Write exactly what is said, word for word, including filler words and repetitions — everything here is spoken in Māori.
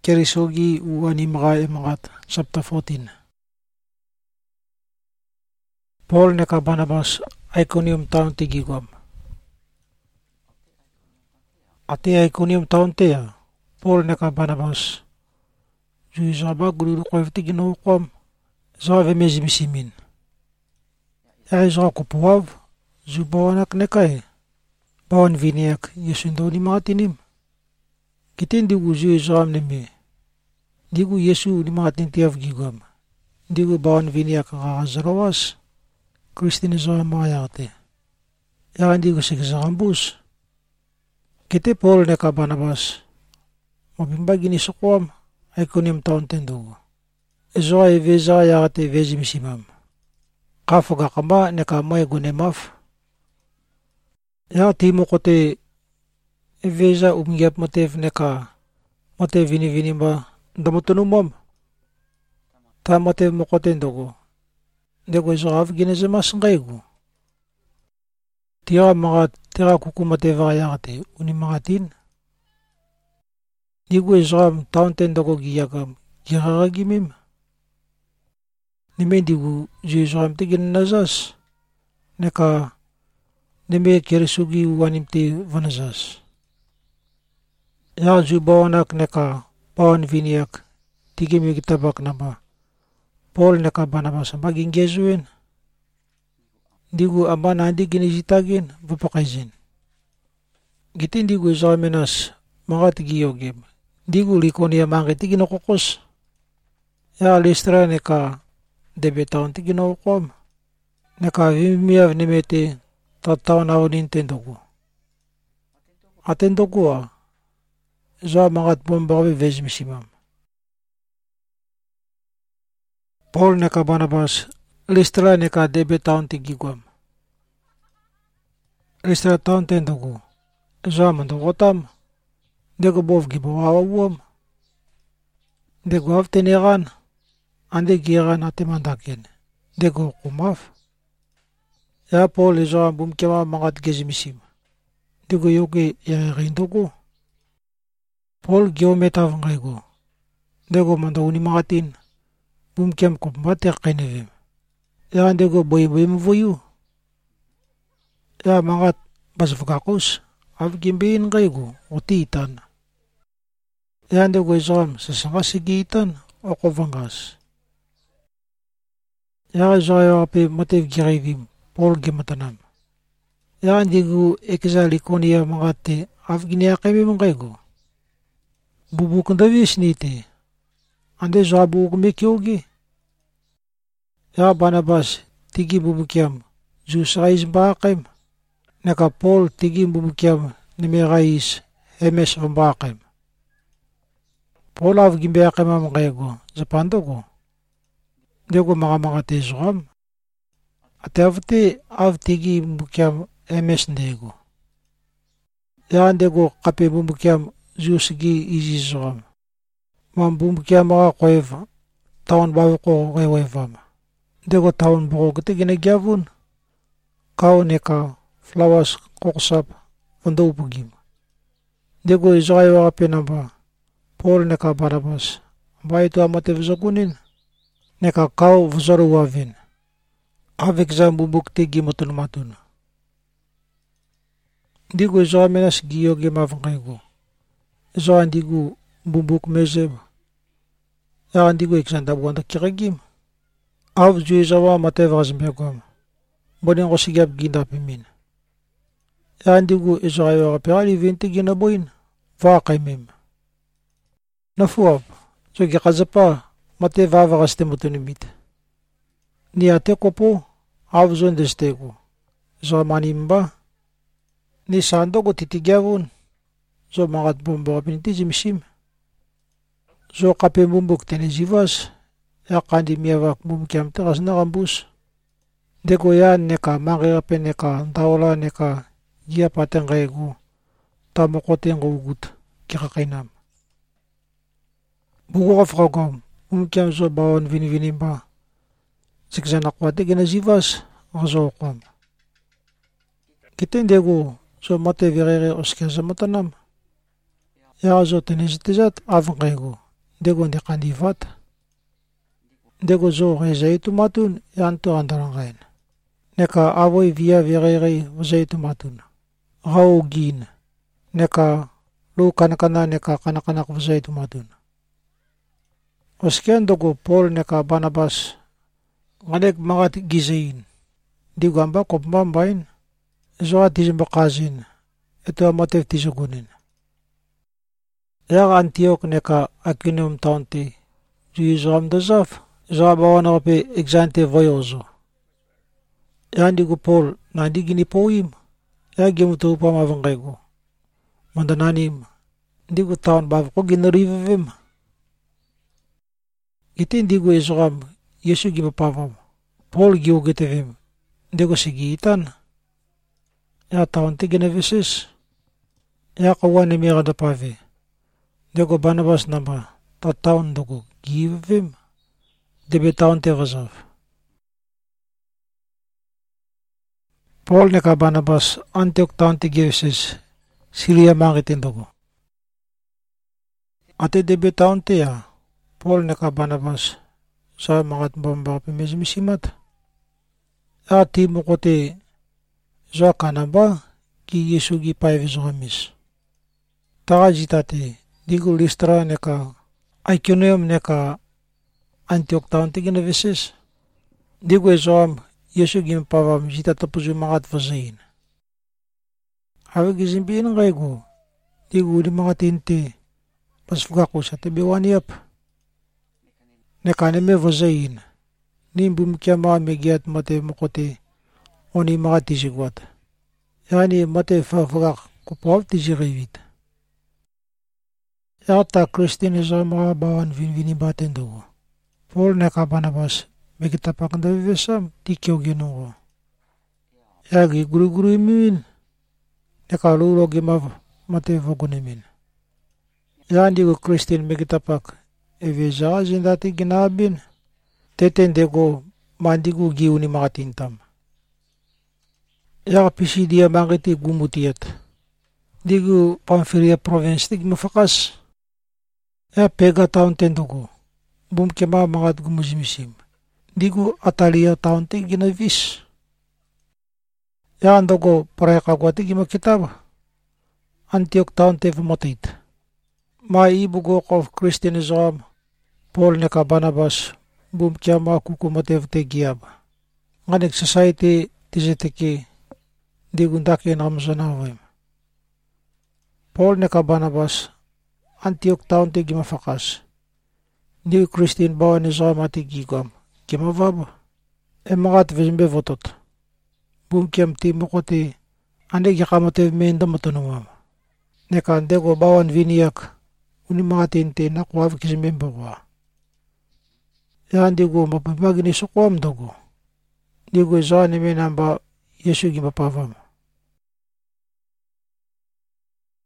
Kerisogi uani mga emangat chapter fourteen. Paul neka Barnabas Iconium town tigigwam. Ate Iconium town tea Paul neka Barnabas ju zaba guru ko tigino kom zave mezimisimin. Ya zo kupuav zu bawanak nekai bawan viniak yesundo ni matinim. Kitin digu zu zam neme digu Yesu ni matin tiaf gigam digu bawan viniak gazarawas Kristin zo mayate ya digu sigzambus kite Paul neka Barnabas mabimba gini sokwam Iconium town tendugo ezo ay veza ya te vezi misimam kafuga kama neka may gunemaf ya timo kote eveza umgiap motev neka motev vini vini ba damutunumam ta motev mokote ndogo dego zoaf gineze masngaigu tira mga tira kuku moteva yagate uni magatin digu ezram taunten dogo giyagam giragimim nime digu zizram tigin nazas neka nime kerisugi wanimti vanazas ya zubawanak neka pawan viniak tigimi kitabak naba Paul neka Barnabas maging gezuin digu amba nandi ginizitagin vupakaizin gitin digu zamenas mga tigiyogim digu likonia mangit tiginokokos ya Listra neka debetaon tiginokom neka vimiav nimete tataon awnin tendogu atendogu a za mangat bombawe vezmisimam Paul neka Barnabas Listra neka debetaon tigigwam Listra taon tendogu za mandogotam dego bov gibawawam dego avtenegan ande giran atemandaken dego kumaf ya Paul za bumkema mangat gezimisim dego yoge ya rindogu Paul geometav ngaigo dego mando uni magatin bumkem kompate kainevim ya dego boy boy mvoyu ya mangat basfakakus avgimbin ngaigo otitan ya dego izam sasangasigitan okovangas ya zayo ape motev girevim Paul gematanam ya dego ekzalikonia mangate avginia kaimim ngaigo bubuk ndavis nite ande zabu kumekyogi ya Barnabas tigi bubukiam zu sais bakaim neka Paul tigi bubukiam nimerais emes bakaim Paul av gimbe akama mangaygo zapandogo dego mga mga tezram ate avte av tigi bubukiam emes ndego ya dego kape bubukiam zu sigi izizram mambum kia mga kweva taon bawa ko kweva dego taon boko kete gine gyavun kau neka flowers koksap vando upugim dego izayo ape namba Paul neka Barnabas ba itu amate vizakunin neka kau vzaru wavin avek zambu bukti gimotun matun dego izayo menas giyo gemavangaigo izayo digu bubuk mezeb ya andigo eksanda buanda kiragim av juizawa matevas begom bonin osigab ginda pimin ya andigo israyo apali vinti gina boin va kaimim nafuab so gikazapa matevava gastemutunimit ni ate kopo av zon destego zo manimba ni sandogo titigyavun zo magat bombo pinti jimshim zo kape bumbuk tenezivas ya kandi miawak bumkiam teras na kambus deko yan neka mangirape neka tawala neka gia pateng kaigu tamokote ngugut kikakainam buku kafragam bumkiam zo bawan vini vini ba sikzana kwate genezivas ngazo kwam kiten dego zo mate virere oskeza matanam ya zo tenezitizat avangaigu Dego de kandivat. Dego zo rezaitu matun yanto andarangain. Neka avoi via virei vazaitu matun. Rau gin. Neka lu kanakana neka kanakanak vazaitu matun. Oskian dogo Paul neka Barnabas nganek mangat gizain. Di gamba kopmambain. Zoa tizimba kazin. Ito amatev tizugunin. Yaga Antioch neka Iconium taunti. Ju zoam dazaf. Zoa bawana kape exante voyozo. Yandi go Paul nandi gini poim. Ya gemutu pa mavangaygo. Mandananim. Di go taon bav ko ginarivivim. Iti hindi go izogam Yesu gimapavam. Paul giu gitevim. Di go sigitan. Ya taon ti ginavisis. Ya kawan ni mira da pave. Di go Barnabas nama. Ta taon dogo givivim. Debe taon te vazav. Paul neka Barnabas Antioch taon ti givisis. Siria mangitin dogo. Ate debe taon te ya. Paul neka Barnabas sa mangat bamba pimizmisimat. Ati mo kote zoa kanamba ki Yesu gi paivizogamis. Taga jitate digo Listra neka Iconium neka Antioch taon ti ginavisis. Digo ezoam Yesu gi pavam jita tapuzu mangat vazain. Hawe gizimbiin ngaygo. Digo di mga tinte pasfugako sa tibiwaniap. Nekaneme vazain. Nimbum kya mga megiat mate mokote oni mga tisigwat. Yani mate fafugak kupaw tisigayvit. Yata Christian isa mga bawan vinvini baten dogo. Paul neka Barnabas megitapak ndavivesam tikyo ginungo. Yagi guru-guru imin. Neka lulo gimav mate vagunemin. Yani go Christian megitapak eveza zindati ginabin. Tetende go mandigu giu ni mga tintam. Yaka pisidia mangiti gumutiat. Digu Pamphylia province tig mafakas. Ya pega taon tendo go. Bum kema mangat gumuzimisim. Digu Atalia taon tig ginavis. Ya ando go pareka gwa tig gimakitaba. Antioch taon te vumotit. Mai ibu go of Christianism. Paul neka Barnabas. Bum kya ma kukumatev te giab. Nganek society tizeteki digundaki namzanawim. Paul neka Barnabas Antioch taon te gimafakas. Di Christian bawa ni zama te gigam. Gimavab. E magat vizimbe votot. Bum kyam ti mokote ane yakamatev menda matunumam. Neka andego bawan viniak uni magatinte nakwav kizimbe mbawa. Yan digo mapapagini sukwam dogo. Digo zani menamba Yesu gimapavam.